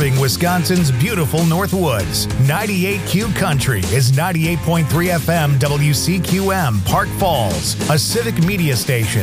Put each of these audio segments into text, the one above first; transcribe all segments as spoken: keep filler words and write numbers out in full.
serving Wisconsin's beautiful Northwoods. ninety-eight Q Country is ninety-eight point three F M W C Q M, Park Falls, a civic media station.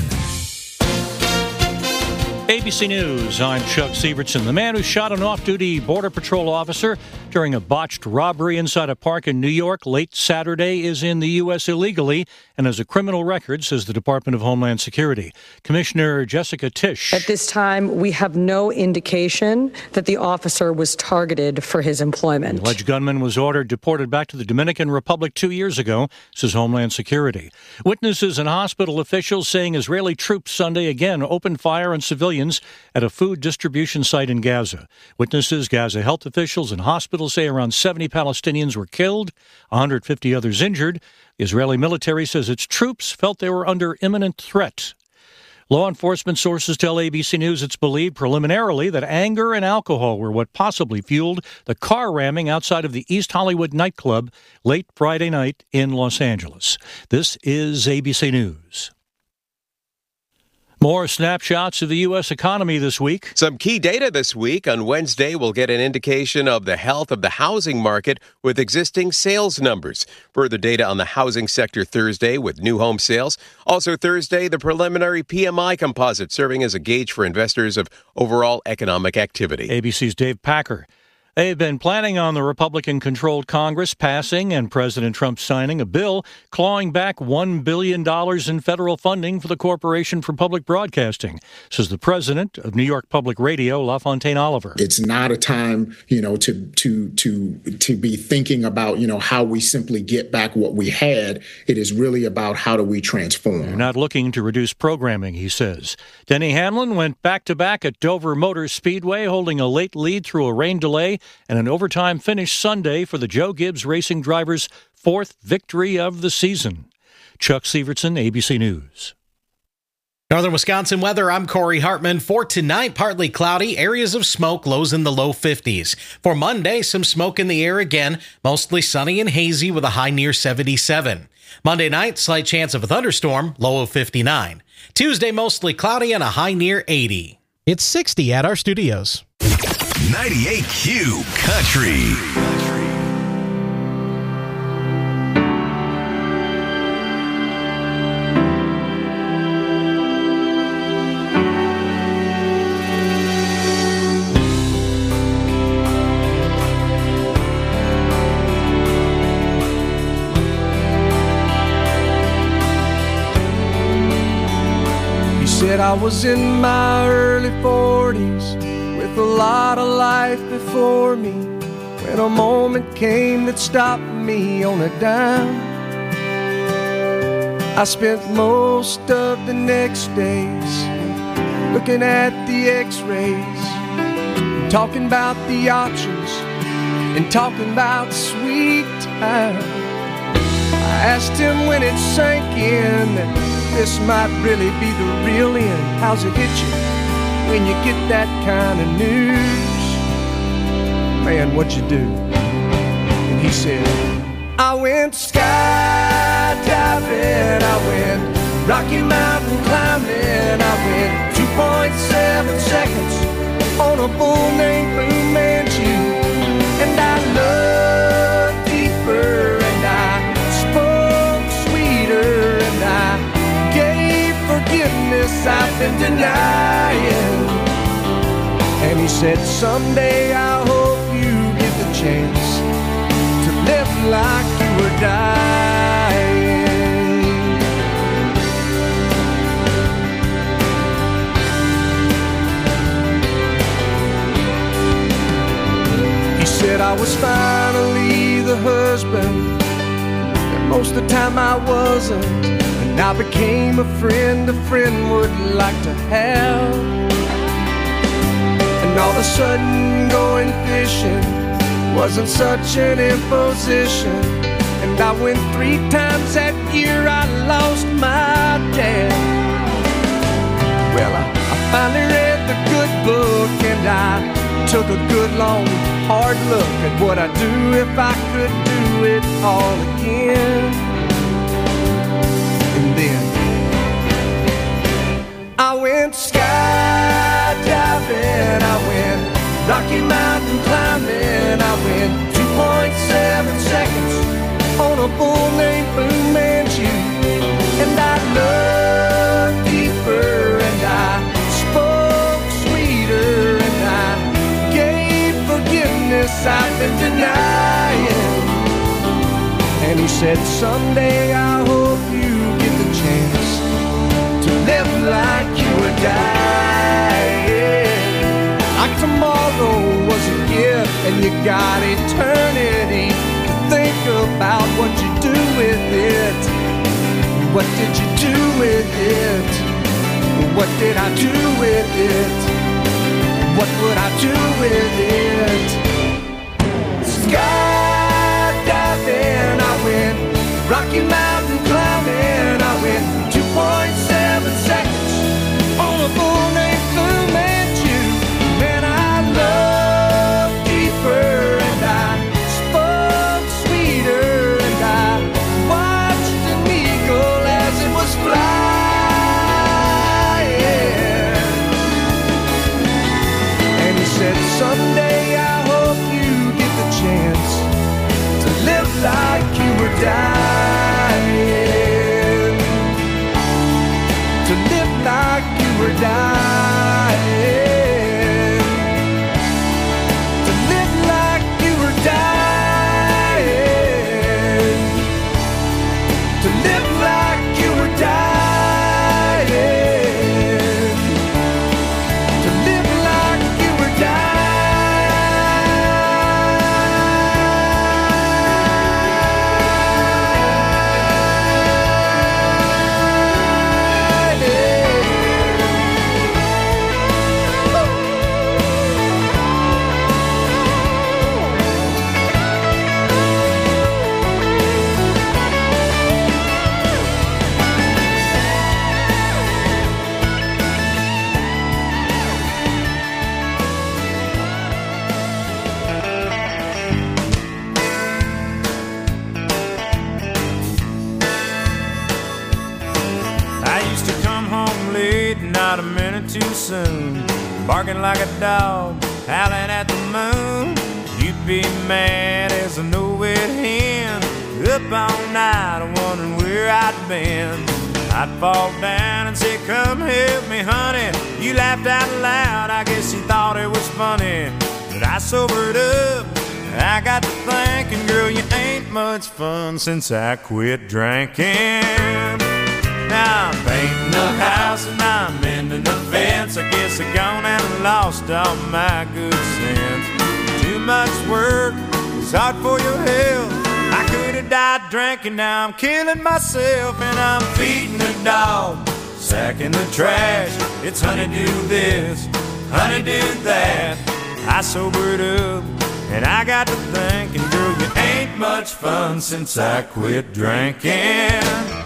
A B C News, I'm Chuck Sievertson. The man who shot an off-duty Border Patrol officer during a botched robbery inside a park in New York late Saturday is in the U S illegally and has a criminal record, says the Department of Homeland Security. Commissioner Jessica Tisch. At this time, we have no indication that the officer was targeted for his employment. The alleged gunman was ordered deported back to the Dominican Republic two years ago, says Homeland Security. Witnesses and hospital officials saying Israeli troops Sunday again opened fire on civilians at a food distribution site in Gaza. Witnesses, Gaza health officials, and hospitals say around seventy Palestinians were killed, one hundred fifty others injured. The Israeli military says its troops felt they were under imminent threat. Law enforcement sources tell A B C News it's believed preliminarily that anger and alcohol were what possibly fueled the car ramming outside of the East Hollywood nightclub late Friday night in Los Angeles. This is A B C News. More snapshots of the U S economy this week. Some key data this week. On Wednesday, we'll get an indication of the health of the housing market with existing sales numbers. Further data on the housing sector Thursday with new home sales. Also Thursday, the preliminary P M I composite serving as a gauge for investors of overall economic activity. A B C's Dave Packer. They've been planning on the Republican-controlled Congress passing and President Trump signing a bill clawing back one billion dollars in federal funding for the Corporation for Public Broadcasting, says the president of New York Public Radio, LaFontaine Oliver. It's not a time, you know, to to to to be thinking about, you know, how we simply get back what we had. It is really about how do we transform. They're not looking to reduce programming, he says. Denny Hamlin went back-to-back at Dover Motor Speedway, holding a late lead through a rain delay and an overtime finish Sunday for the Joe Gibbs Racing driver's fourth victory of the season. Chuck Sievertson, A B C News. Northern Wisconsin weather, I'm Corey Hartman. For tonight, partly cloudy, areas of smoke, lows in the low fifties. For Monday, some smoke in the air again, mostly sunny and hazy with a high near seventy-seven. Monday night, slight chance of a thunderstorm, low of fifty-nine. Tuesday, mostly cloudy and a high near eighty. It's sixty at our studios. ninety-eight Q Country. He said I was in my early forties with a lot of life before me, when a moment came that stopped me on a dime. I spent most of the next days looking at the x-rays, and talking about the options, and talking about sweet time. I asked him when it sank in that this might really be the real end. How's it hit you when you get that kind of news? Man, what'd you do? And he said, I went skydiving, I went Rocky Mountain climbing, I went two point seven seconds on a bull named Blue Manchu. And I loved deeper, and I spoke sweeter, and I gave forgiveness I've been denying. And he said, someday I hope you get the chance to live like you were dying. He said I was finally the husband that most of the time I wasn't, and I became a friend a friend would like to have. And all of a sudden going fishing wasn't such an imposition, and I went three times that year. I lost my dad. Well, I, I finally read the good book, and I took a good long hard look at what I'd do if I could do it all again. And then I went skydiving, I went Rocky Mountain climbing, said, someday I hope you get the chance to live like you were dying. Like tomorrow was a gift and you got eternity to think about what you do with it. What did you do with it? What did I do with it? What would I do with it? Skydiving, I went. Rocky Mountain climbing, I went. two point seven seconds on a bull named Fu Manchu. Man, I loved deeper and I spoke sweeter and I watched an eagle as it was flying. And he said, someday I hope you get the chance to live like you were dying. To live like you were dying. To live like you were dying. To live like you were dying. To live like you were not a minute too soon, barking like a dog, howling at the moon. You'd be mad as a no-wet hen, up all night wondering where I'd been. I'd fall down and say, come help me, honey. You laughed out loud, I guess you thought it was funny. But I sobered up, I got to thinking, girl, you ain't much fun since I quit drinking. Now I'm painting the house and I'm mending the fence. I guess I gone and lost all my good sense. Too much work, it's hard for your health. I could have died drinking, now I'm killing myself. And I'm feeding the dog, sacking the trash. It's honey do this, honey do that. I sobered up and I got to thinking, girl, you ain't much fun since I quit drinking.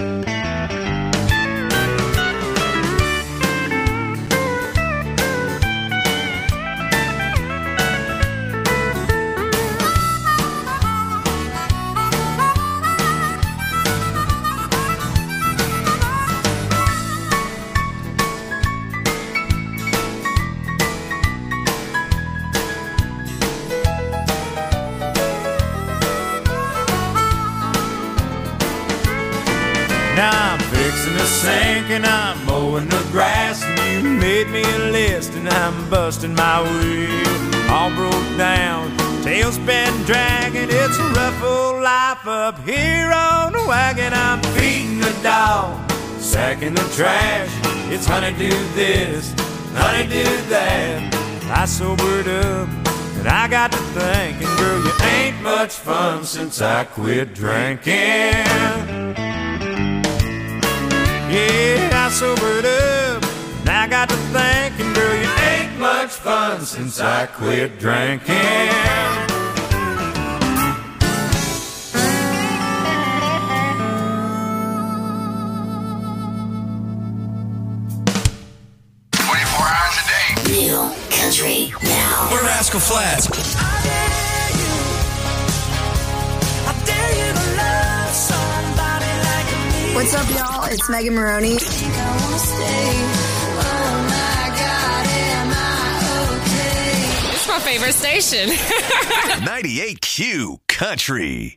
Now I'm fixing the sink and I'm mowing the grass, and you made me a list and I'm busting my wheel. All broke down, tail's been dragging. It's a rough old life up here on the wagon. I'm feeding the dog, sacking the trash. It's honey do this, honey do that. I sobered up and I got to thinking, girl, you ain't much fun since I quit drinking. Yeah, I sobered up, and I got to thinking, girl, you ain't much fun since I quit drinking. twenty-four hours a day. New country now. We're Rascal Flatts. I dare you. I dare you to love somebody like me. What's up, y'all? It's Megan Maroney. I wanna stay. Oh my God, am I okay? It's my favorite station. ninety-eight Q Country.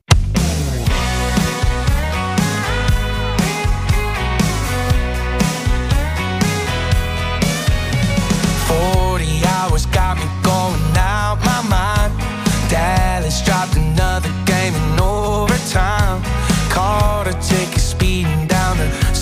forty hours got me going out my mind. Dallas dropped another game in overtime.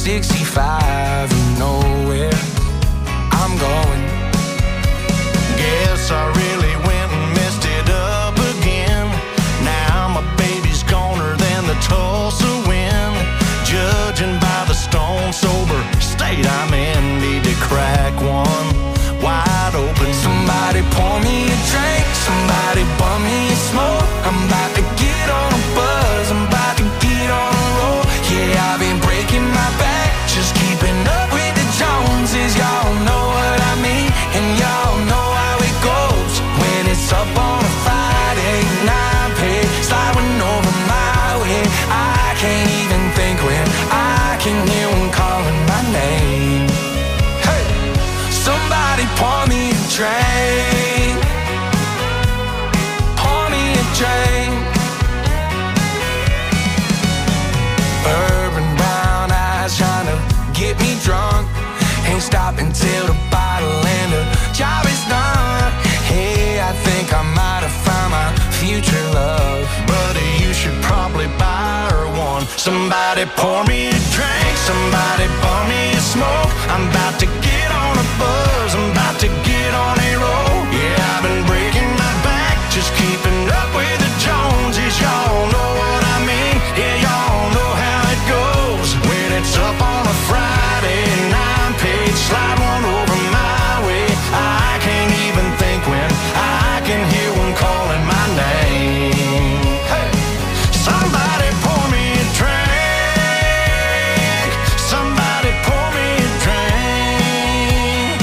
sixty-five, you know where I'm going. Guess I really went and messed it up again. Now my baby's goner than the Tulsa wind. Judging by the stone sober state I'm in, need to crack one wide open. Somebody pour me a drink, somebody bum me a smoke. I'm about to get on a buzz, I'm about to get on a roll. Yeah, I've been breaking my back, just keeping up with the Joneses. Y'all know what I mean, and y'all know how it goes. When it's up on a Friday, nine pay, sliding over my way. I can't even think when I can hear one calling my name. Hey, somebody pour me a drink, pour me a drink. Urban brown eyes trying to get me drunk. Ain't stopping till the bottle and the job is done. Hey, I think I might have found my future love. Buddy, you should probably buy her one. Somebody pour me a drink, somebody pour me a smoke. I'm about to get on a buzz, I'm about to get on a roll. Yeah, I've been breaking my back, just keeping up with the Joneses. Y'all know what I mean, yeah, y'all know how it goes. When it's up on a Friday, nine page, slide one over my way. I can't even think when I can hear one calling my name. Hey, somebody pour me a drink, somebody pour me a drink.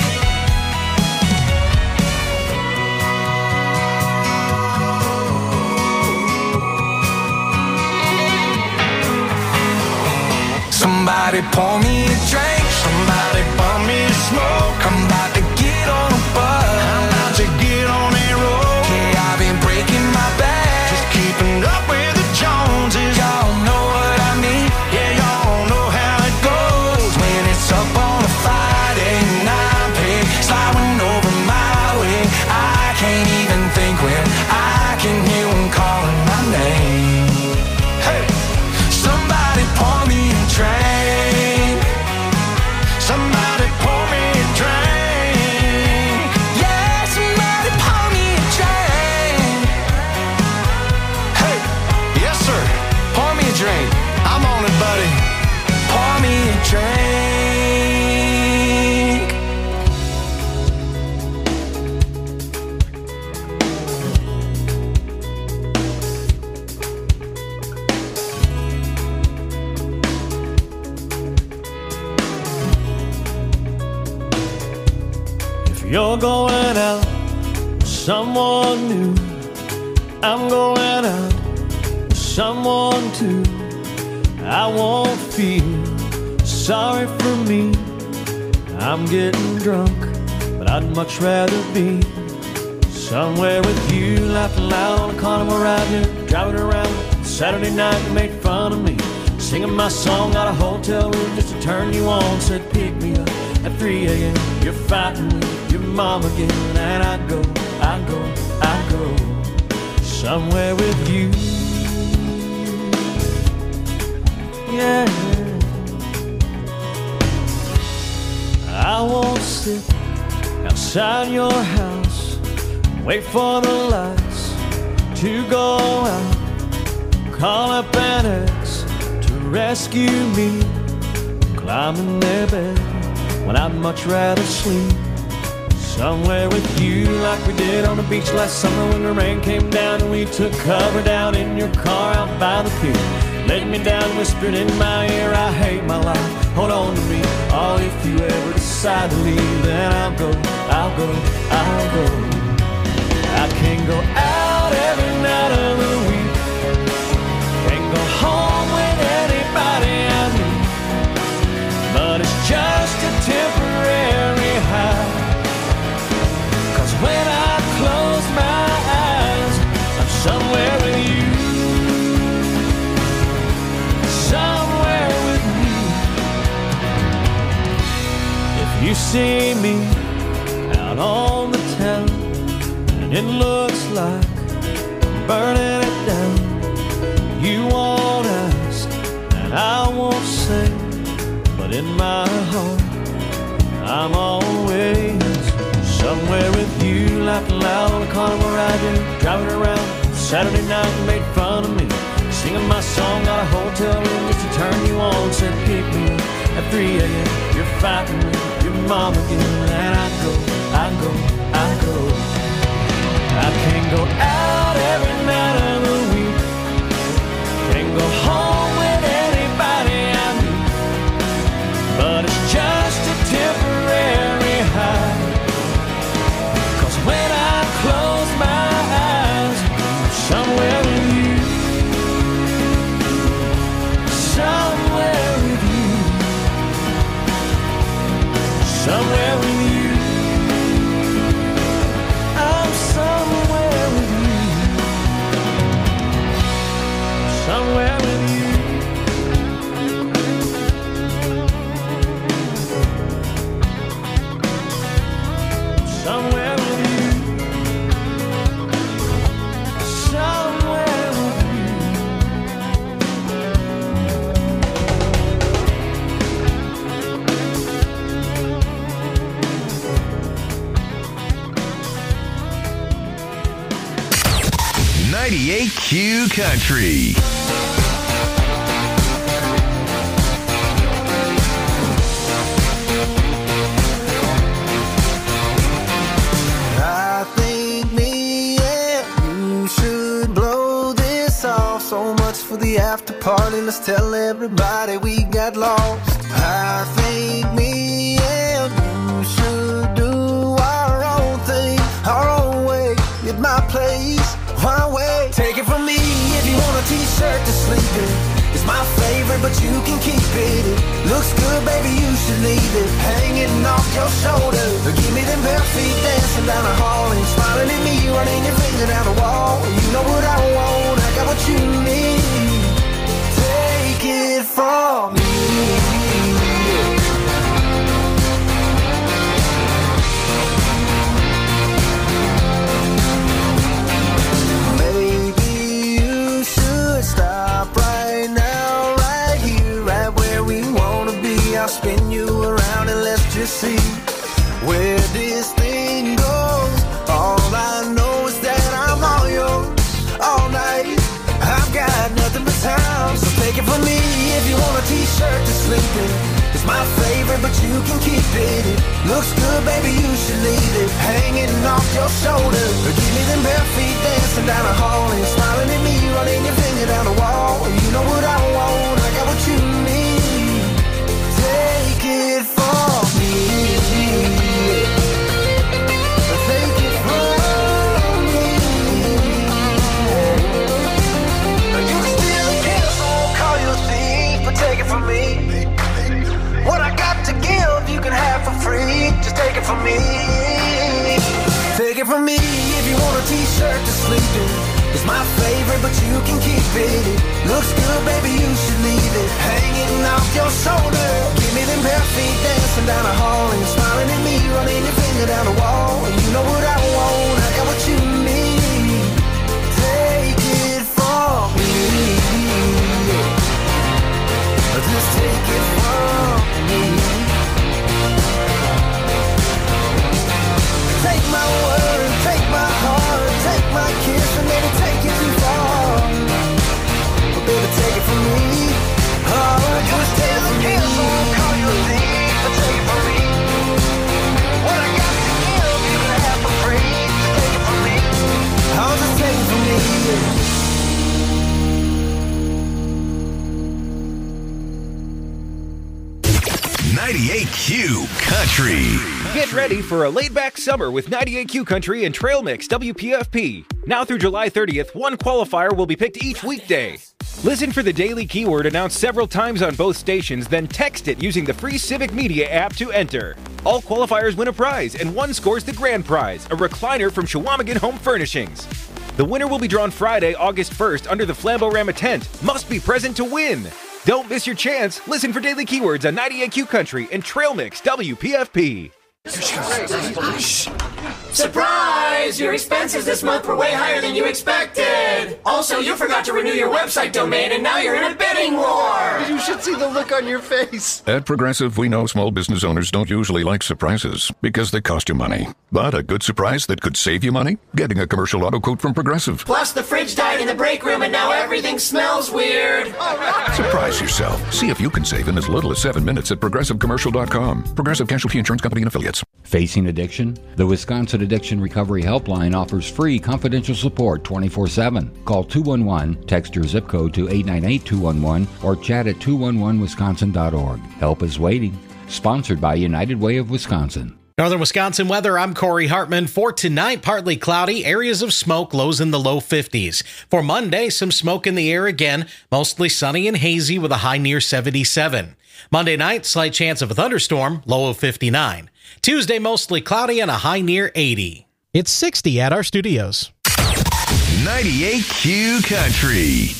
Somebody pour me a drink, Somebody bum me a smoke. I'm about to get on a buzz, I'm about to get on a roll. yeah, I've been breaking my back, Just keeping up with the Joneses. y'all know what I mean. Yeah, y'all know how it goes. When it's up on a Friday, nine pay, sliding over my way. I can't even think when I can hear one calling my name. Hey, somebody pour me a drink, Somebody pour me a drink. yeah, somebody pour me a drink. Hey, yes sir, pour me a drink. I'm on it, buddy. Pour me a drink. If you're going out with someone new, I'm going out with someone too. I won't feel sorry for me. I'm getting drunk, but I'd much rather be somewhere with you, laughing loud on a carnival ride here, driving around Saturday night. You made fun of me, singing my song out of a hotel room just to turn you on. Said pick me up at three a.m. You're fighting with your mom again, and I go, I go, I go somewhere with you. Yeah, I won't sit outside your house, wait for the lights to go out, call up an ex to rescue me, climbing their bed when I'd much rather sleep somewhere with you, like we did on the beach last summer when the rain came down and we took cover down in your car out by the pier. Laid me down, whispered in my ear, I hate my life, hold on to me. Oh, if you ever decide to leave, then I'll go, I'll go, I'll go. I can go out every night of the week, can go home with anybody I meet, but it's just a temporary high. Cause when I close my eyes, I'm somewhere with you. Somewhere with me. If you see me out on the town and it looks like I'm burning it down, you won't ask and I won't say, but but in my heart, I'm always somewhere with you, laughing loud on a carnival ride, yeah. Driving around Saturday night and made fun of me, singing my song, got a hotel room just to turn you on. Said pick me up at three a.m. You're fighting with your mom again, and I go, I go, I go. I can't go out every night of the week, can't go home with anybody I meet, but it's just a temporary high. Cause when I close my eyes, I'm somewhere with you, somewhere with you, somewhere with you. I'm somewhere with you, somewhere with you. Somewhere with you, somewhere with you. ninety-eight Q Country. For the after party, let's tell everybody we got lost. I think me and you should do our own thing, our own way, at my place, my way. Take it from me if you want a t-shirt to sleep in. It's my favorite, but you can keep it. It looks good, baby, you should leave it hanging off your shoulder. Give me them bare feet dancing down the hall and smiling at me, running your finger down the wall. You know what I want, I got what you need. Take it from me. Maybe you should stop right now, right here, right where we wanna be. I'll spin you around and let's just see where this thing goes. All I know is that I'm all yours all night. I've got nothing but time, so take it from me if you want a t-shirt to sleep in. It's my favorite, but you can keep it. It looks good, baby, you should leave it hanging off your shoulder. Or give me them bare feet dancing down the hall and smiling at me, running your finger down the wall. You know what I want, I got what you need. Take it from me. Take it from me. You can still kiss, I won't call you a thief, but take it from me. What I got to give, you can have for free. Just take it from me. Take it from me if you want a t-shirt to sleep in. It's my favorite, but you can keep it. It looks good, baby, you should leave it hanging off your shoulder. Give me them bare feet dancing down the hall and smiling at me, running your finger down the wall. You know what I want, I got what you need. Take it from me. Just take it from me. Take my word, take my heart, take my kiss, and maybe take it too far. But baby, take it from me. Oh, just take it from me. I won't call you a thief, but take it from me. What I got to give, you can have for free. Just take it from me. Oh, just take it from me. ninety-eight Q Country. Get ready for a laid-back summer with ninety-eight Q Country and Trail Mix W P F P. Now through July thirtieth, one qualifier will be picked each weekday. Listen for the daily keyword announced several times on both stations, then text it using the free Civic Media app to enter. All qualifiers win a prize, and one scores the grand prize, a recliner from Chequamegon Home Furnishings. The winner will be drawn Friday, August first under the Flamborama tent. Must be present to win. Don't miss your chance. Listen for daily keywords on ninety-eight Q Country and Trail Mix W P F P. Surprise! Your expenses this month were way higher than you expected! Also, you forgot to renew your website domain and now you're in a bidding war! You should see the look on your face. At Progressive, we know small business owners don't usually like surprises because they cost you money. But a good surprise that could save you money? Getting a commercial auto quote from Progressive. Plus, the fridge died in the break room and now everything smells weird. Surprise yourself. See if you can save in as little as seven minutes at progressive commercial dot com. Progressive Casualty Insurance Company and Affiliates. Facing addiction? The Wisconsin Addiction Recovery Helpline offers free confidential support twenty-four seven. Call two one one, text your zip code to eight nine eight two one one, or chat at two one one wisconsin dot org. Help is waiting. Sponsored by United Way of Wisconsin. Northern Wisconsin weather, I'm Corey Hartman. For tonight, partly cloudy, areas of smoke, lows in the low fifties. For Monday, some smoke in the air again, mostly sunny and hazy with a high near seventy-seven. Monday night, slight chance of a thunderstorm, low of fifty-nine. Tuesday, mostly cloudy and a high near eighty. It's sixty at our studios. ninety-eight Q Country.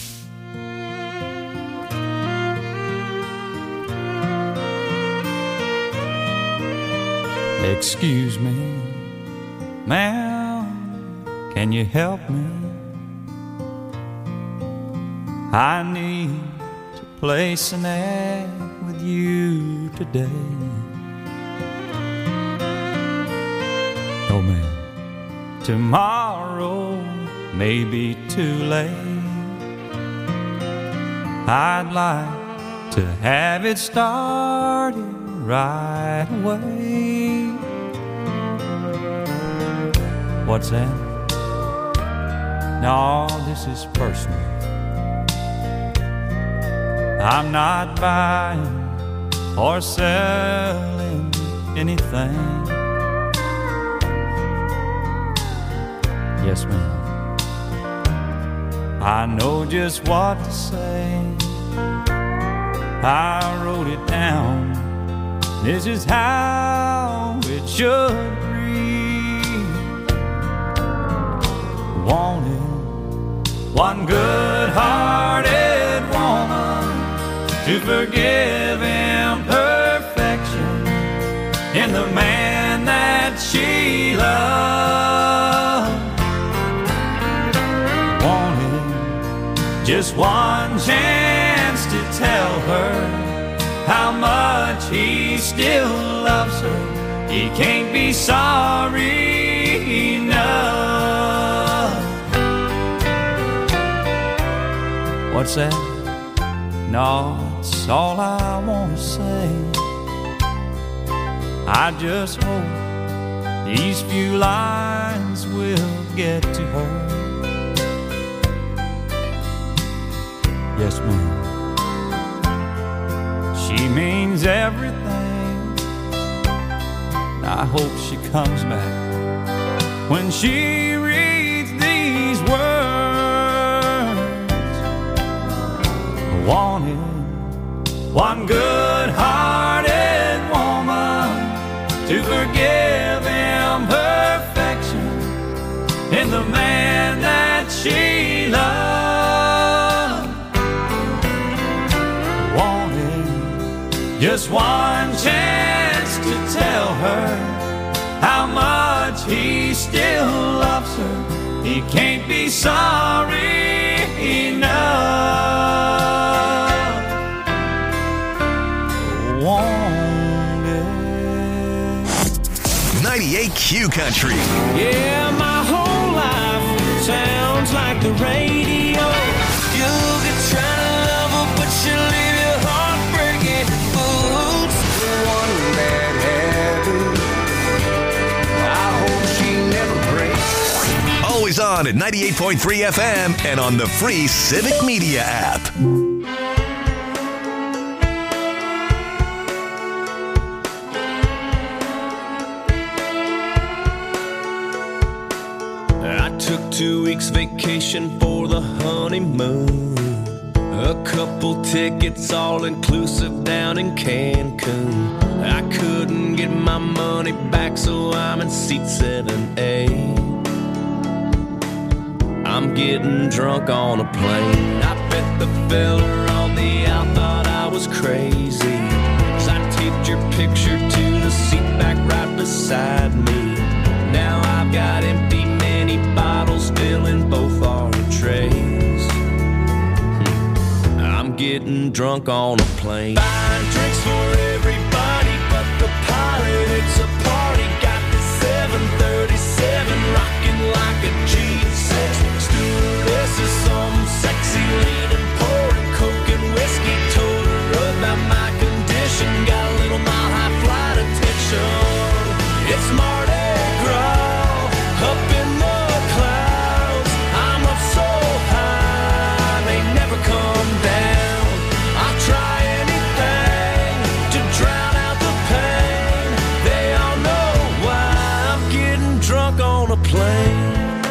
Excuse me, ma'am, can you help me? I need to place an ad with you today. Oh man, tomorrow may be too late. I'd like to have it started right away. What's that? No, this is personal. I'm not buying or selling anything. Yes, ma'am. I know just what to say. I wrote it down. This is how it should read. Wanted one good-hearted woman to forgive imperfection in the man that she loved. Wanted just one chance to tell her how much he still loves her. He can't be sorry enough. What's that? No, it's all I want to say. I just hope these few lines will get to her. Yes, ma'am. She means everything. I hope she comes back when she reads these words. I wanted one good-hearted woman to forgive imperfection in the man that she loved. I wanted just one chance to tell her how much he still loves her. He can't be sorry enough. ninety-eight Q Country. Yeah, my whole life sounds like the radio. You could try to love her, but she'll leave your heart breaking. Oops, one bad habit. I hope she never breaks. Always on at ninety-eight point three F M and on the free Civic Media app. Took two weeks vacation for the honeymoon. A couple tickets all inclusive down in Cancun. I couldn't get my money back, so I'm in seat seven A. I'm getting drunk on a plane. I bet the fella on the out thought I was crazy, 'cause I taped your picture to the seat back right beside me. Now I've getting drunk on a plane. Buying drinks for everybody but the pilot. It's a party. Got the seven thirty-seven rocking like a G six. Stewardess is some sexy leaning, pouring coke and whiskey. Told her about my condition. Got a little mile high flight attention. It's Mardi Gras up in the clouds. I'm up so high they never come down. I'll try anything to drown out the pain. They all know why I'm getting drunk on a plane.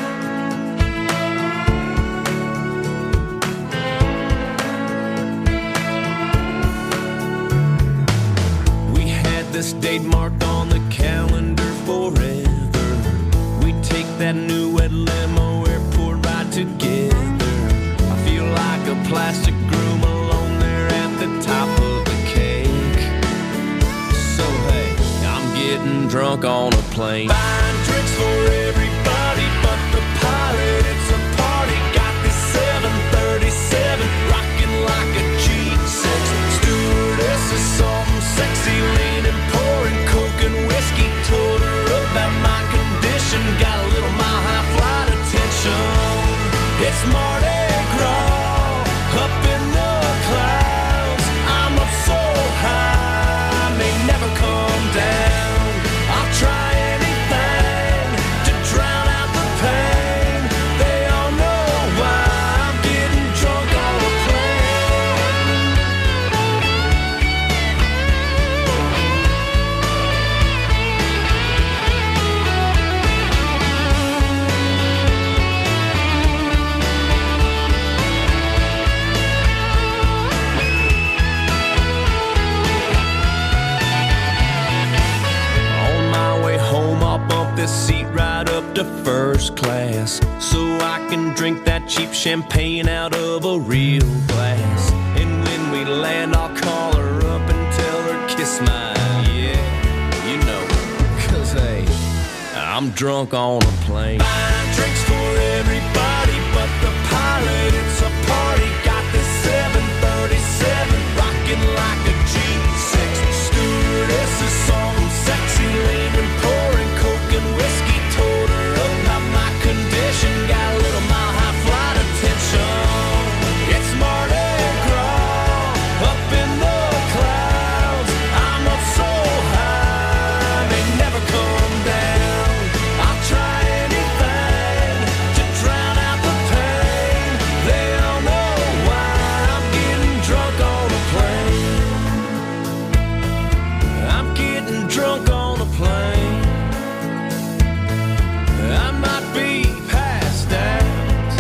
We had this date marked on the calendar forever. We take that new red limo, airport ride together. I feel like a plastic groom alone there at the top of the cake. So hey, I'm getting drunk on a plane. Buying drinks for everybody but the pilot. It's a party. Got this seven thirty-seven rocking like a G six. Stewardess is something sexy, leaning, pouring coke and whiskey. Told her about my condition. Got a little mile high flight attention. It's Mardi Gras up in the clouds. I'm up so high I may never come down. I'll try anything to drown out the pain. They all know why I'm getting drunk on a plane. On my way home, I'll bump this seat right up to first class so I can drink that cheap champagne out of a real glass. And when we land, I'll call her up and tell her kiss my, yeah, you know, 'cause hey, I'm drunk on a plane. Buying drinks for everybody but the pilot. It's a party. Got this seven thirty-seven rocking like a G six. Stewardess is some sexy leaning, pouring coke and whiskey. Told her about my condition. Got a little mile high flight attention. It's Mardi Gras up in the clouds. I'm up so high they never come down. I'll try anything to drown out the pain. They all know why I'm getting drunk on a plane. I'm getting drunk on a plane. I might be passed out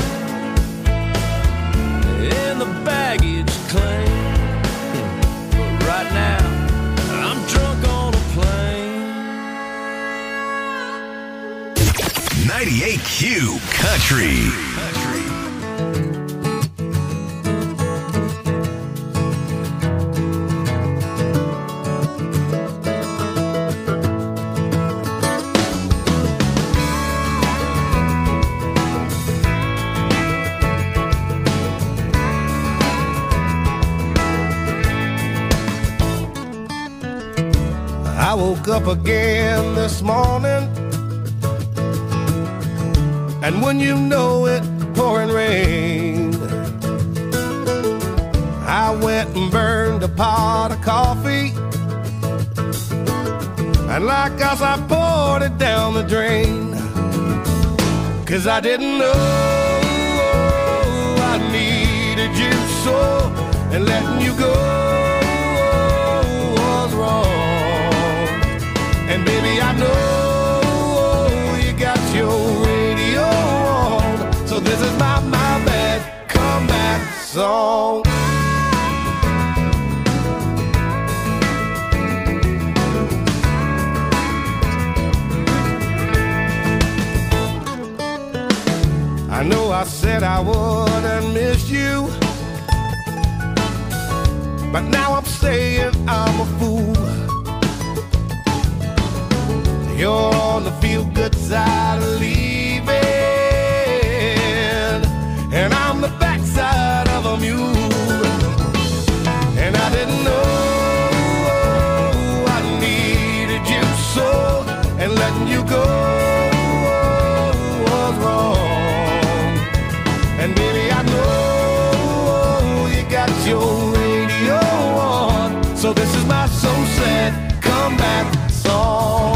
in the baggage claim, but right now I'm drunk on a plane. ninety-eight Q Country. I woke up again this morning, and when you know it, pouring rain. I went and burned a pot of coffee, and like us I poured it down the drain. 'Cause I didn't know I needed you so, and letting you go was wrong. And baby, I know you got your radio on, so this is my, my bad comeback song. I know I said I wouldn't miss you, but now I'm saying I'm a fool. You're on the feel-good side of leaving, and I'm the backside of a mule. life so sad, comeback song.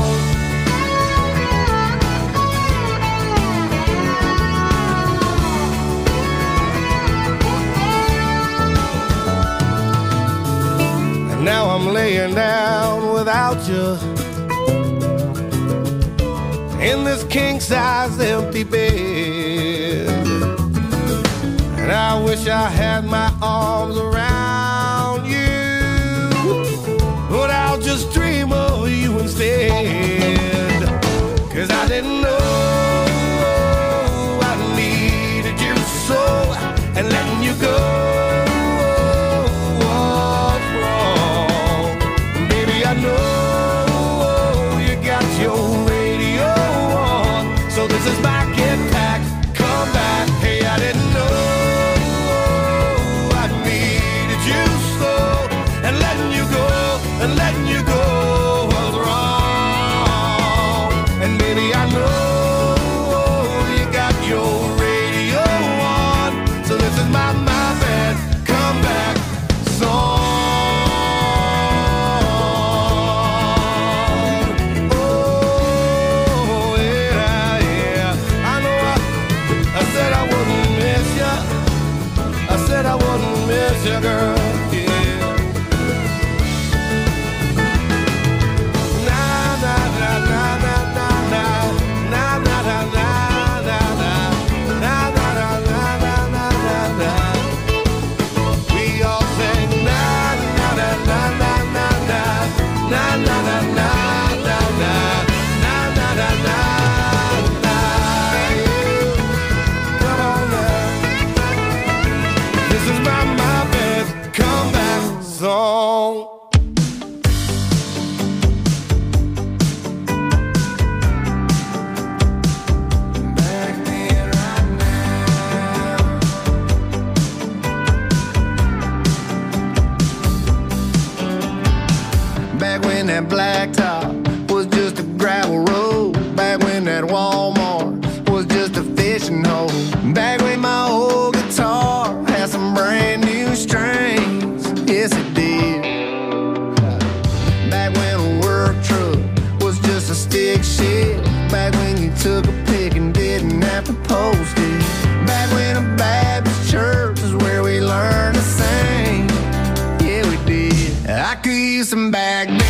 And now I'm laying down without you in this king-size empty bed, and I wish I had my arms around you, but I'll just dream of you instead. Cause I didn't know I needed you so, and letting you go was wrong. Baby, I know you got your radio on, so this is my get back, come back. Hey, I didn't know I needed you so, and letting you go, and letting you go was wrong. And baby, I know you got your radio on, so this is my, my bad comeback song. Oh, yeah, yeah. I know I, I said I wouldn't miss you. I said I wouldn't miss you, girl. That blacktop was just a gravel road. Back when that Walmart was just a fishing hole. Back when my old guitar had some brand new strings. Yes, it did. Back when a work truck was just a stick shift. Back when you took a pic and didn't have to post it. Back when a Baptist church is where we learned to sing. Yeah, we did. I could use some back then.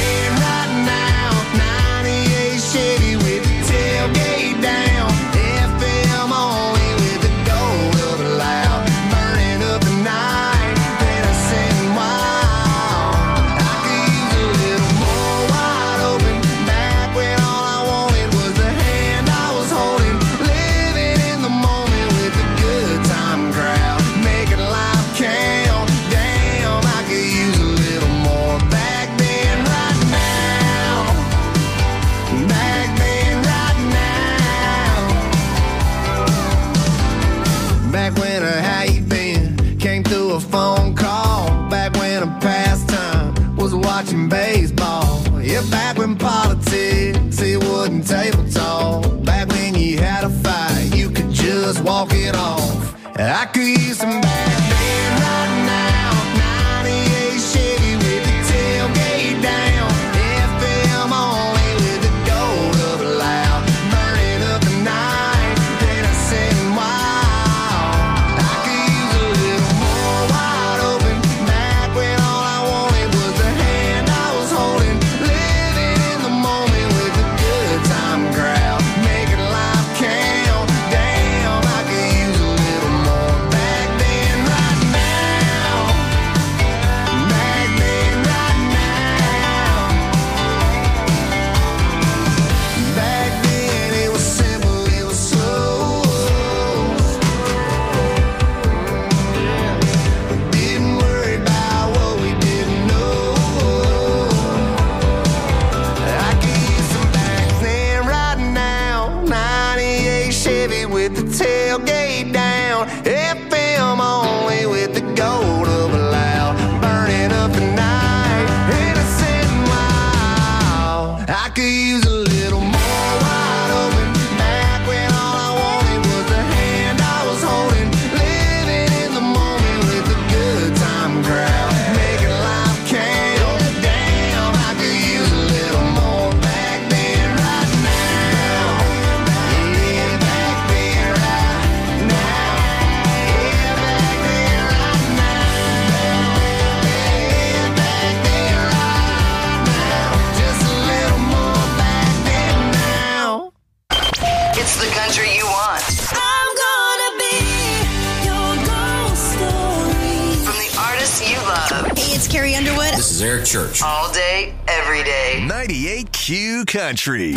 Chevy with the tailgate down, F M only with the door up loud, burning up the night, then I said wow. I could use a little more wide open, back when all I wanted was the hand I was holding, living in the moment with the good time crowd, making life count. Damn, I could use a little more back then, right now. Back then, right now. Back when a how you been came through a phone call. Back when a pastime was watching baseball. Yeah, back when politics, it wasn't table talk. Back when you had a fight, you could just walk it off. I could use some back then, right now. ninety-eight Chevy with the tailgate down, F M only. Damn, I could use a little more back then, right now. is Eric Church. All day, every day. ninety-eight Q Country.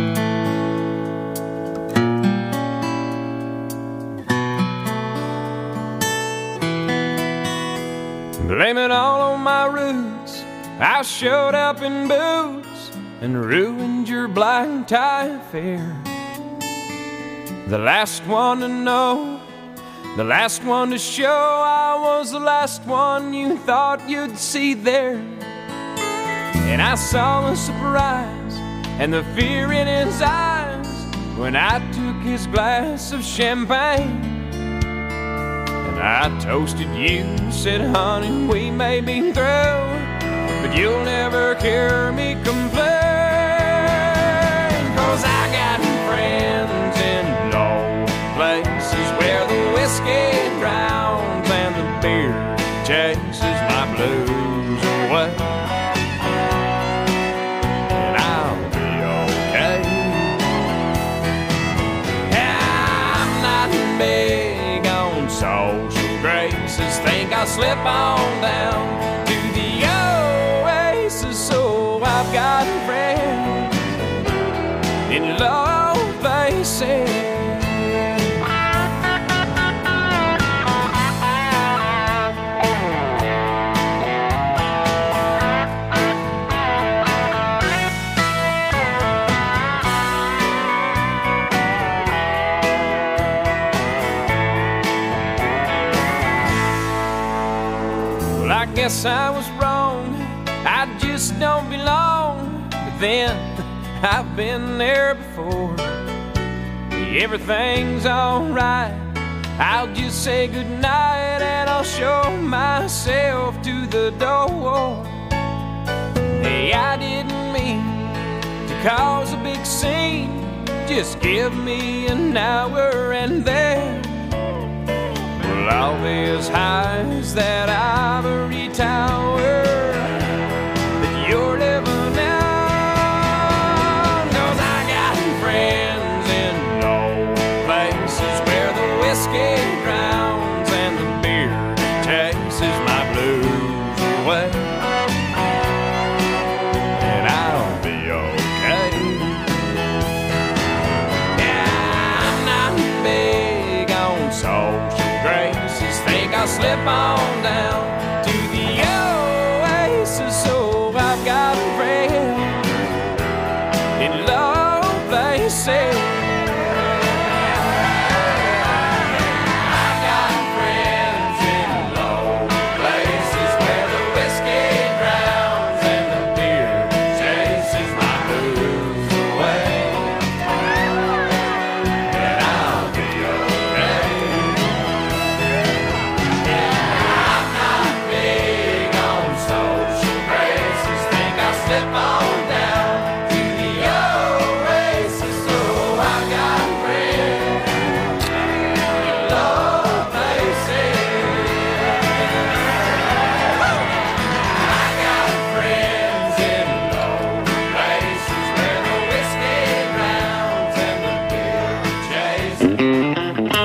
Blame it all on my roots. I showed up in boots and ruined your black tie affair. The last one to know, the last one to show, I was the last one you thought you'd see there. And I saw the surprise and the fear in his eyes when I took his glass of champagne. And I toasted you, said, honey, we may be through, but you'll never hear me complain. 'Cause I got friends in low places where the whiskey drowns and the beer chases my blues away. And I'll be okay. I'm not big on social graces. Think I'll slip on down to the oasis. So I've got friends in low places. Well, I guess I was wrong. I just don't belong. But then I've been there before. Everything's alright. I'll just say goodnight and I'll show myself to the door. Hey, I didn't mean to cause a big scene. Just give me an hour and then well, I'll be as high as that ivory tower that you're living in. Friends in low places where the whiskey drowns and the beer chases my blues away. And I'll be okay. Yeah, I'm not big on social graces. Think I'll slip on down to the oasis. So I've got friends in low places. I've got friends in low places where the whiskey drowns and the beer chases my blues away. And I'll be okay. Yeah, I'm not big on social graces. Think I'll slip on down to the oasis. So I got friends in low places. I got friends in low places where the whiskey drowns and the beer chases.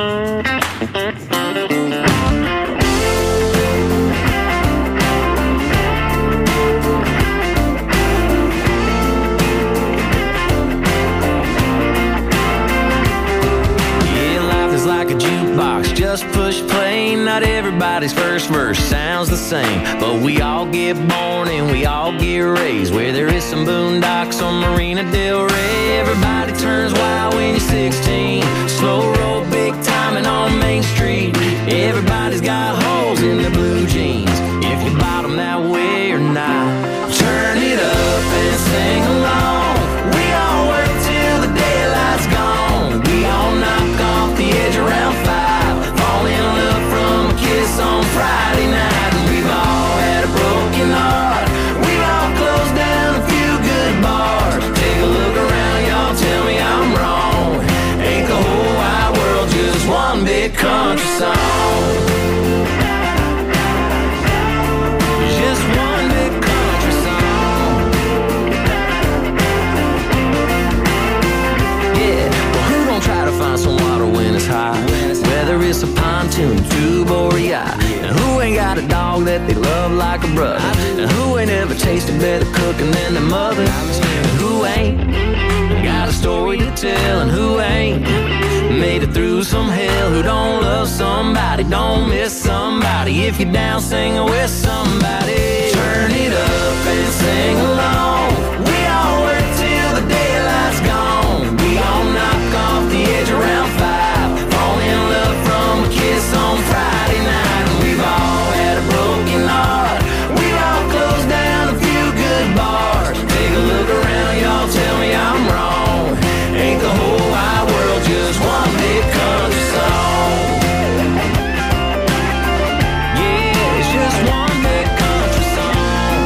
Yeah, life is like a jukebox, just push play. Not everybody's first verse sounds the same, but we all get born and we all get raised where there is some boondocks on Marina Del Rey. Everybody turns wild when you're sixteen, slow roll big timing on Main Street. Everybody's got holes in their blue jeans, if you bottom that way or not. Turn it up and sing along. We all work till the daylight's gone. We all knock off the edge around five, fall in love from a kiss on Friday night. And we've all had a broken heart. We've all closed down a few good bars. Take a look around, y'all, tell me I'm wrong. Ain't the whole wide world just one big country song? a better cooking than the mother. Who ain't got a story to tell, and who ain't made it through some hell? Who don't love somebody, don't miss somebody? If you're down singing with somebody, turn it up and sing along. We all work till the daylight's gone. We all knock off the edge around five, fall in love from a kiss on Friday night. And we've all had a broken heart. We've all closed down a few good bars. Take a look around, y'all, tell me I'm wrong. Ain't the whole wide world just one big country song? Yeah, it's just one big country song.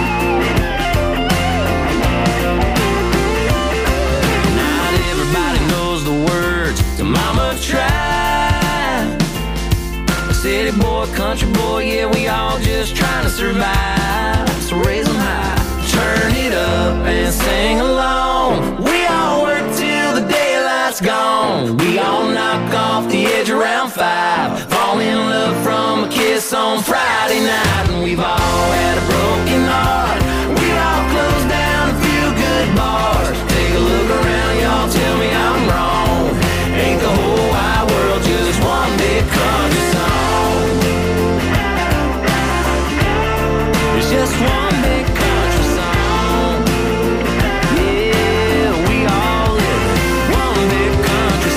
Not everybody knows the words to Mama Tried. City boy, country boy, yeah, we all just trying to survive. So raise them high, turn it up and sing along. We all work till the daylight's gone. We all knock off the edge around five, fall in love from a kiss on Friday night. And we've all had a broken heart. We've all closed down a few good bars. Take a look around, y'all, tell me I'm wrong. Ain't the whole wide world just one big country song? It's just one big country song. Yeah, we all live one big country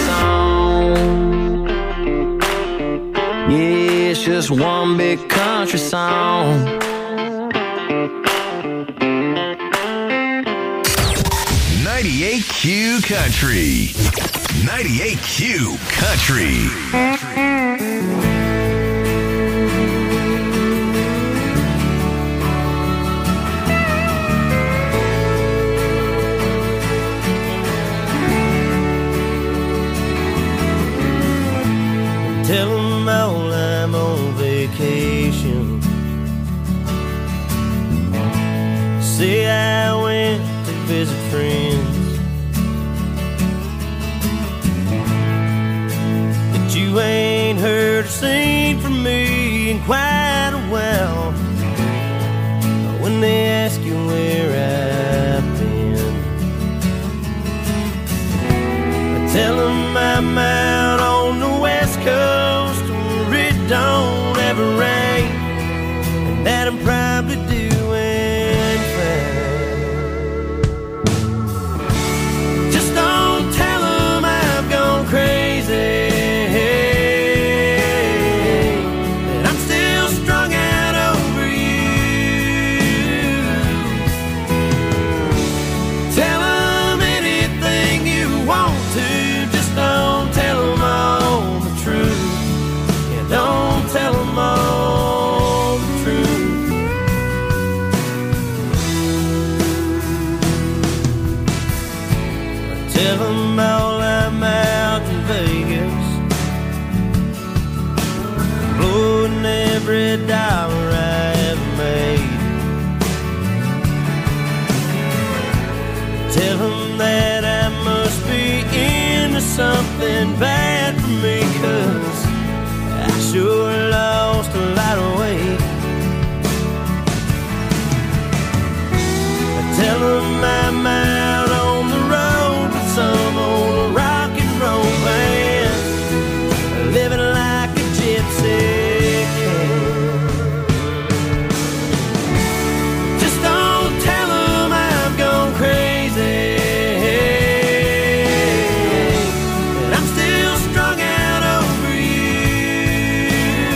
song. Yeah, it's just one big country song. ninety-eight Q Country. ninety-eight Q Country. Tell them all I'm on vacation. Say I went to visit friends, that you ain't heard or seen from me in quite a while. When they ask you where I've been, I tell them I'm out on the West Coast where it don't ever rain, and that I'm probably doing fine. Just don't tell them I've gone crazy, that I'm still strung out over you. Tell them anything you want to, just don't tell them all the truth. Yeah, don't tell them all the truth. Tell them all I'm out in Vegas, blowing every dollar I ever made. Tell them that I must be into something bad for me, 'cause I sure lost a lot of weight. Tell them I'm out on the road with some old rock and roll band, living like a gypsy can. Just don't tell them I've gone crazy, that I'm still strung out over you.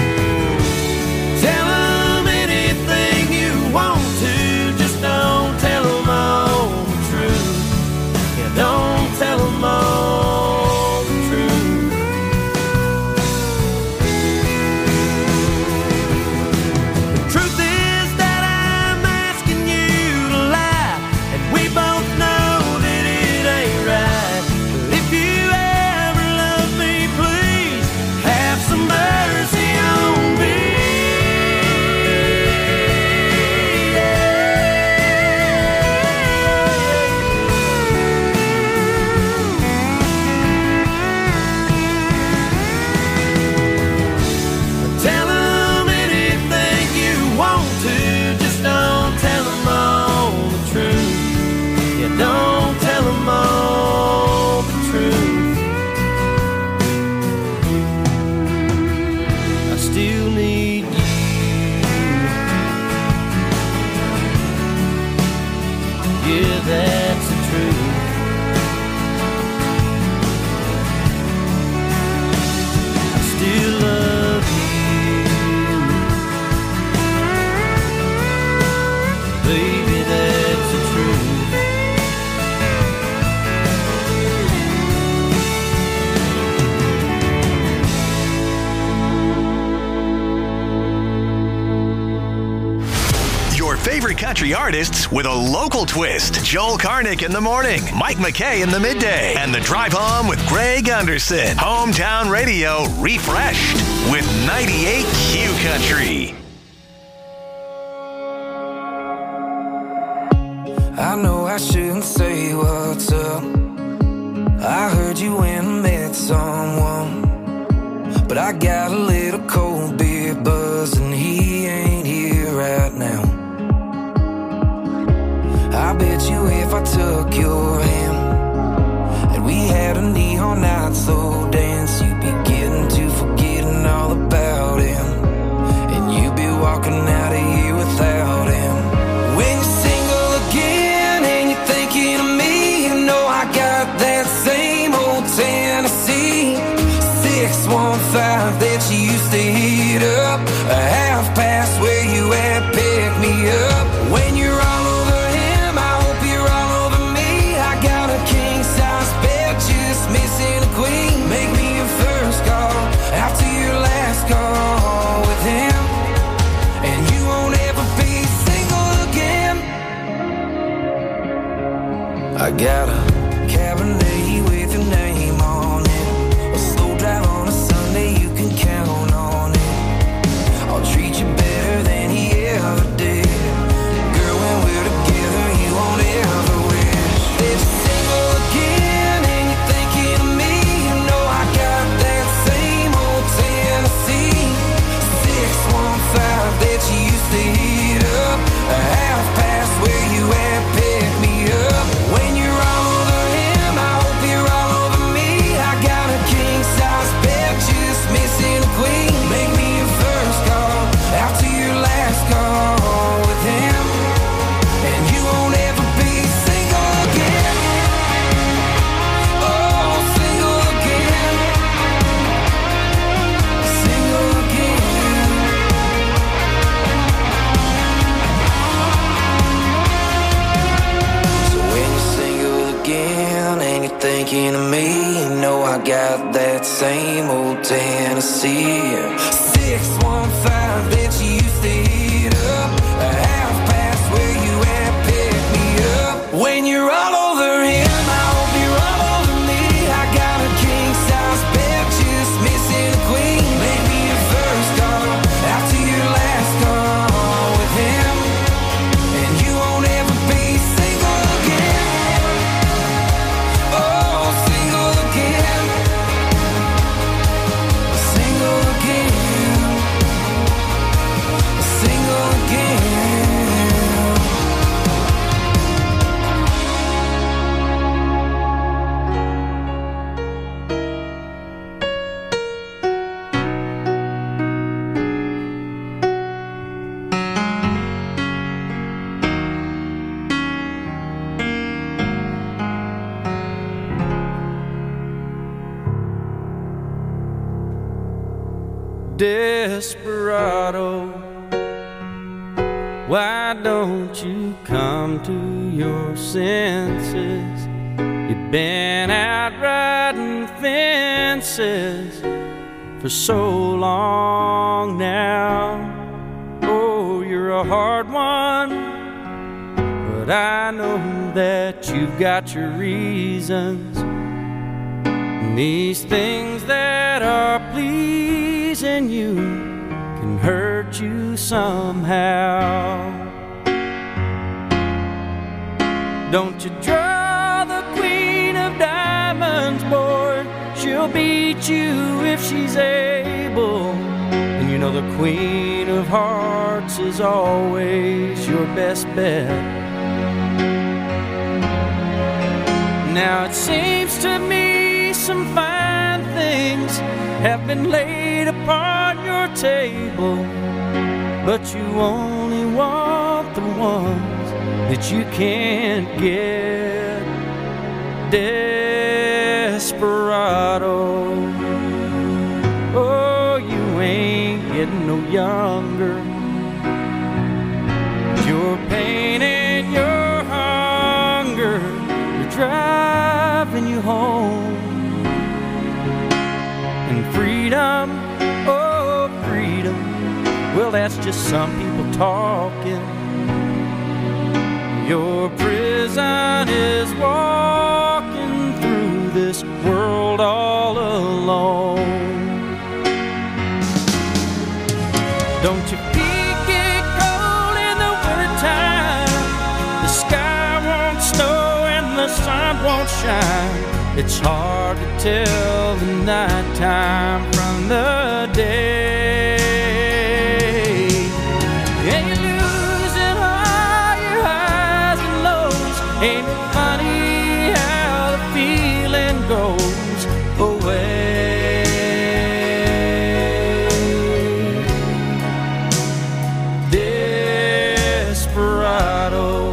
Tell them anything you want to, just don't tell Yeah, that's the truth. I still love you, baby, that's the truth. Favorite country artists with a local twist. Joel Karnick in the morning, Mike McKay in the midday, and the drive home with Greg Anderson. Hometown radio refreshed with ninety-eight Q Country. I know I shouldn't say what's up. I heard you went and met someone, but I got a little cold beer buzz and he ain't here right now. I bet you if I took your hand and we had a neon night slow dance, you'd be getting to forgetting all about him, and you'd be walking out of here without him. When you're single again and you're thinking of me, you know I got that same old Tennessee six one five that you used to heat up, a half past where you at, pick me up. When you're all over missing a queen, make me your first call after your last call with him, and you won't ever be single again. I got a Cabernet with your name on it, a slow drive on a Sunday, you can count on it. I'll treat you better than he ever did. Girl, when we're together, you won't ever wish that you're single again. That you used to heat up, a half past where you at, pick me up. When you're all over him, I hope you're all over me. I got a king size bed, just missing a queen. Make me your first call after your last call with him, and you won't ever be single again. Oh, single again, single again. And you're thinking of me, you know I got that same old Tennessee six one five that you used to heat up, a half past where you at, pick me up. When you're all over him, I hope you're all over me. I got a king size bed, just missing a queen. Make me your first call after your last call with him, and you won't ever be single again. Desperado, why don't you come to your senses? You've been out riding fences for so long now. Oh, you're a hard one, but I know that you've got your reasons. And these things that are pleasing you can hurt you somehow. Don't you draw the queen of diamonds, boy. She'll beat you if she's able. And you know the queen of hearts is always your best bet. Now it seems to me some fine things have been laid upon your table, but you only want the ones that you can't get. Desperado, oh, you ain't getting no younger. Your pain and your hunger are driving you home. And freedom, oh, freedom, well, that's just some people talking. Your prison is walking through this world all alone. Don't your feet get cold in the wintertime? The sky won't snow and the sun won't shine. It's hard to tell the nighttime from the day. And you're losing all your highs and lows. Ain't it funny how the feeling goes away? Desperado,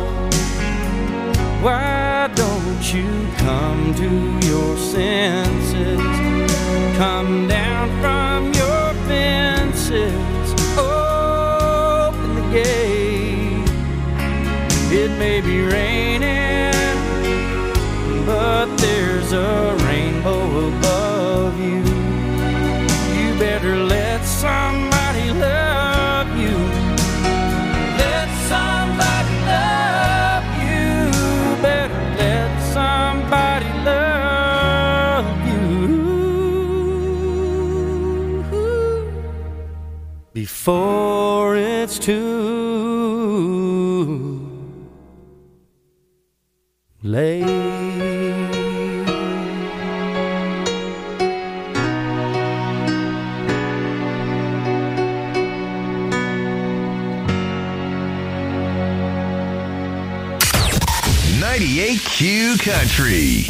why don't you come to your senses? Come down from your fences, open the gate. It may be raining, but there's a rainbow above you. You better let somebody love you. Let somebody love you. Better let somebody love you before it's too late. ninety-eight Q Country.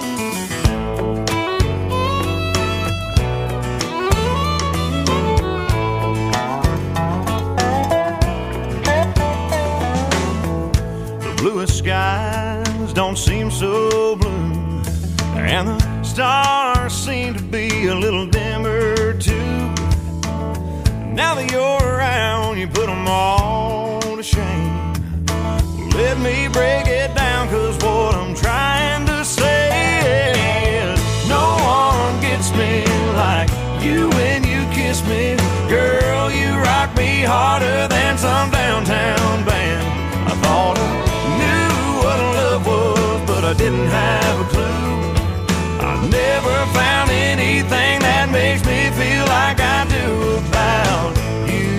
The bluest skies don't seem so blue, and the stars seem to be a little dimmer too. Now that you're around, you put them all to shame. Let me break it down, cause what I'm trying to say is no one gets me like you when you kiss me. Girl, you rock me harder than some downtown band. I thought I knew what love was, but I didn't have a clue. I never found anything that makes me feel like I do about you.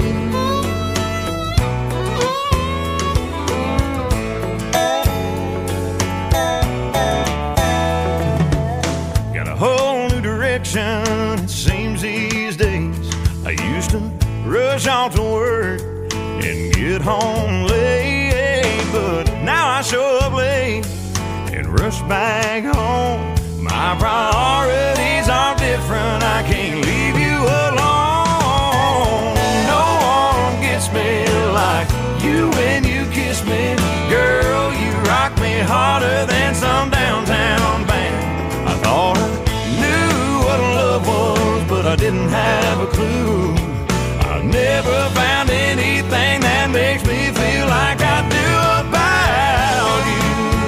Got a whole new direction, it seems these days. I used to rush off to work and get home late, but now I show up late and rush back home. My priorities are different, I can't leave you alone. No one gets me like you when you kiss me. Girl, you rock me harder than some downtown band. I thought I knew what love was, but I didn't have a clue. I never found anything that makes me feel like I do about you.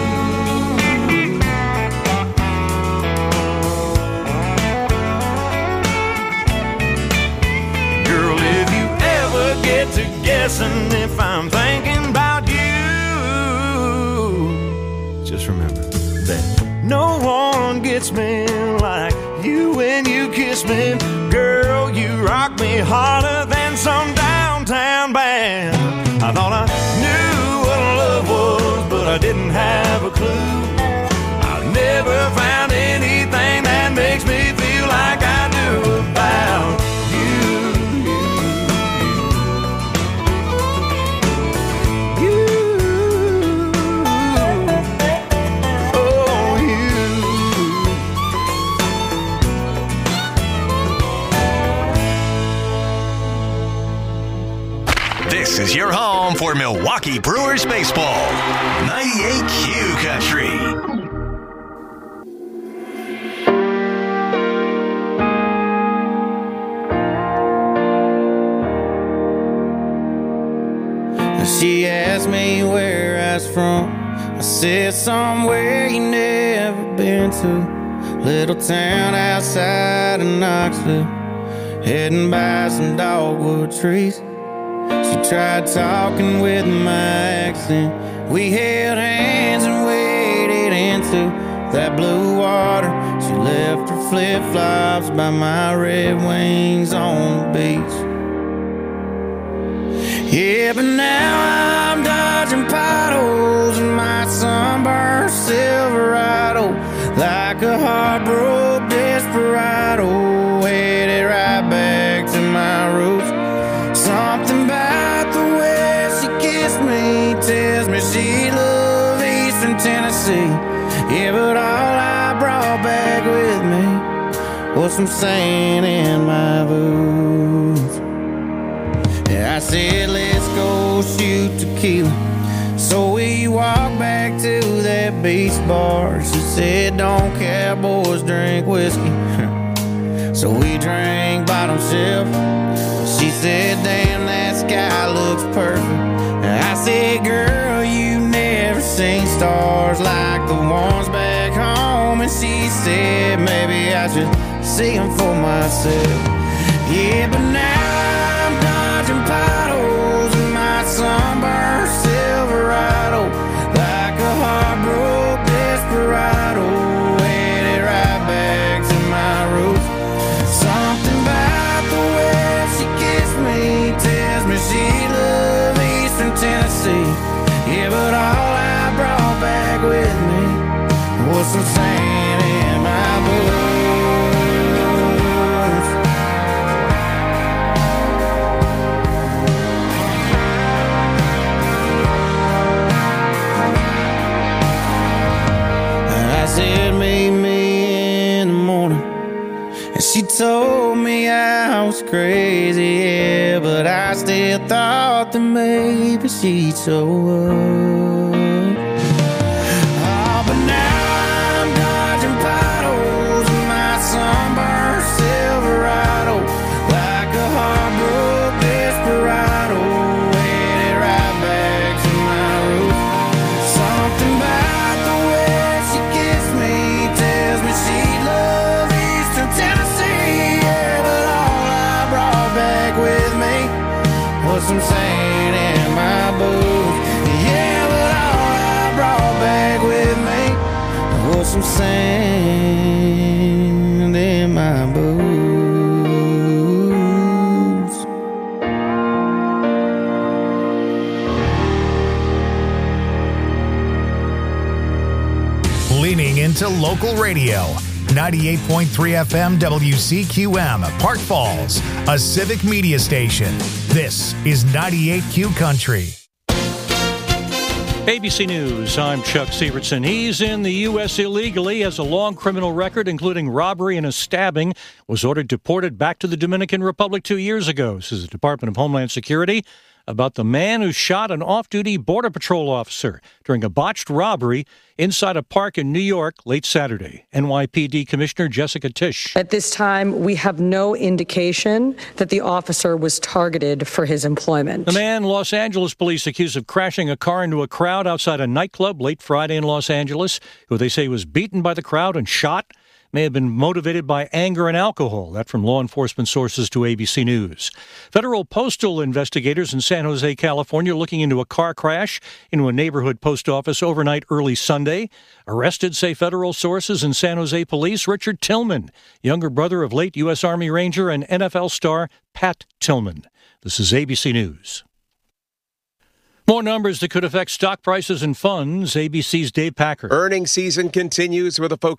Girl, if you ever get to guessing if I'm thinking about you, just remember that no one gets me like you when you kiss me. Girl, you rock me harder than some downtown band. I thought I knew what love was, but I didn't have a clue. I never found anything that makes me feel like I do about you. You, oh you. This is your home for Milwaukee Brewers baseball. ninety-eight Q Country. She asked me where I was from. I said somewhere you never been to. Little town outside of Knoxville, heading by some dogwood trees. She tried talking with my accent. We held hands and waded into that blue water. She left her flip-flops by my Red Wings on the beach. Yeah, but now I'm dodging potholes in my sunburned Silverado, like a heartbroken desperado, headed right back to my roots. Something about the way she kissed me tells me she loved Eastern Tennessee. Yeah, but all I brought back with me was some sand in my boots. I said, let's go shoot tequila. So we walked back to that beach bar. She said, don't cowboys drink whiskey. So we drank bottom shelf. She said, damn, that sky looks perfect. I said, girl, you never seen stars like the ones back home. And she said, maybe I should see them for myself. Yeah, but now I'm dodging potholes in my sunburned Silverado, like a heartbroken desperado, headed right back to my roots. Something about the way she kissed me tells me she loved Eastern Tennessee. Yeah, but all I brought back with me was some sand in my boots. Said meet me in the morning, and she told me I was crazy, yeah, but I still thought that maybe she'd show up. Oh, but now I'm dodging potholes in my sunburned Silverado, like a heartbroken desperado, headed right back to my roots. Something about the way she kissed me tells me she loved Eastern Tennessee. Yeah, but all I brought back with me was some sand in my boots. Yeah, but all I brought back with me was some sand in my boots. Leaning into local radio. ninety-eight point three F M W C Q M, Park Falls, a civic media station. This is ninety-eight Q Country. A B C News, I'm Chuck Sievertson. He's in the U S illegally, has a long criminal record, including robbery and a stabbing, was ordered deported back to the Dominican Republic two years ago, says the Department of Homeland Security about the man who shot an off-duty Border Patrol officer during a botched robbery inside a park in New York late Saturday. N Y P D Commissioner Jessica Tisch. At this time, we have no indication that the officer was targeted for his employment. The man Los Angeles police accused of crashing a car into a crowd outside a nightclub late Friday in Los Angeles, who they say was beaten by the crowd and shot, may have been motivated by anger and alcohol. That from law enforcement sources to A B C News. Federal postal investigators in San Jose, California, looking into a car crash into a neighborhood post office overnight early Sunday. Arrested, say federal sources and San Jose police, Richard Tillman, younger brother of late U S Army Ranger and N F L star Pat Tillman. This is A B C News. More numbers that could affect stock prices and funds. A B C's Dave Packer. Earnings season continues with a focus